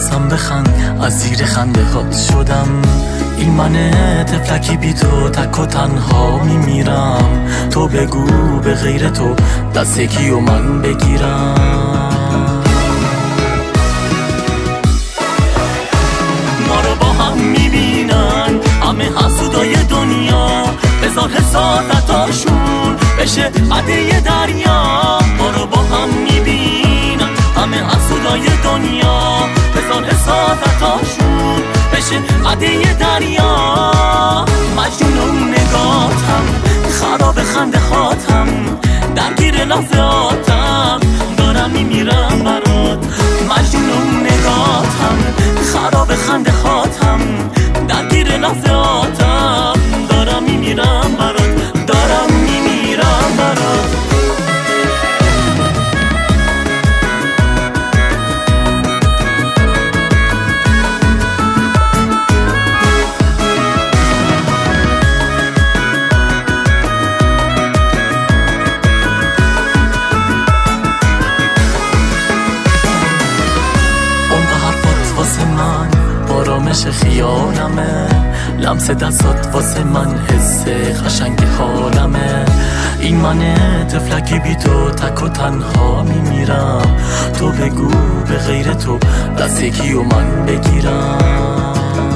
میخواستم بخند، از زیر خنده هات شدم. این منه طفلکی بی تو تک و تنها میمیرم. تو بگو به غیر تو دست یکی و من بگیرم. ما رو با هم میبینن همه حسودای دنیا، بذار حسادتاشون بشه عده دریا. ما رو با هم میبینن همه حسودای دنیا، بذار حسادتاشون بشه عده دریا. مجنون نگاتم، خراب خنده هاتم، درگیر لحظاتم، دارم میمیرم برات. مجنون نگاتم، خراب خنده هاتم، درگیر لحظاتم، دارم میمیرم برات، دارم میمیرم برات. آرامش خیالمه، لمس دستات واسه من حس قشنگ حالمه. این منه طفلکی بی تو تک و تنها میمیرم. تو بگو به غیر تو دست یکی و من بگیرم.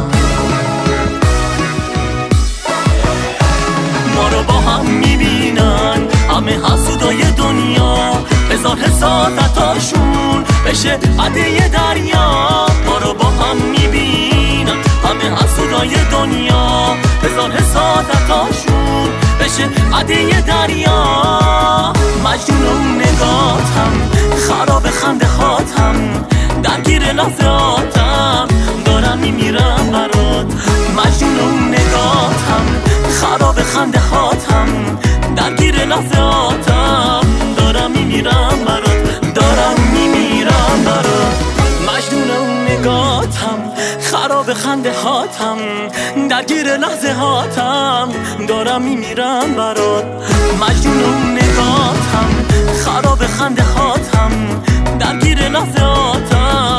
ما رو با هم میبینن همه حسودای دنیا، بذار حسادتاشون بشه عده دریا. ما رو با هم میبینن همه حسودای دنیا، بذار حسادتاشون بشه عده دریا. مجنون نگاتم، خراب خنده هاتم، درگیر لحظاتم، دارم میمیرم برات. مجنون نگاتم، خراب خنده هاتم، درگیر لحظاتم، دارم میمیرم برات، دارم میمیرم برات. مجنون نگاتم، خراب خنده هاتم، درگیر لحظه هاتم، دارم میمیرم برات. مجنون نگاتم، خراب خنده هاتم، درگیر لحظه هاتم،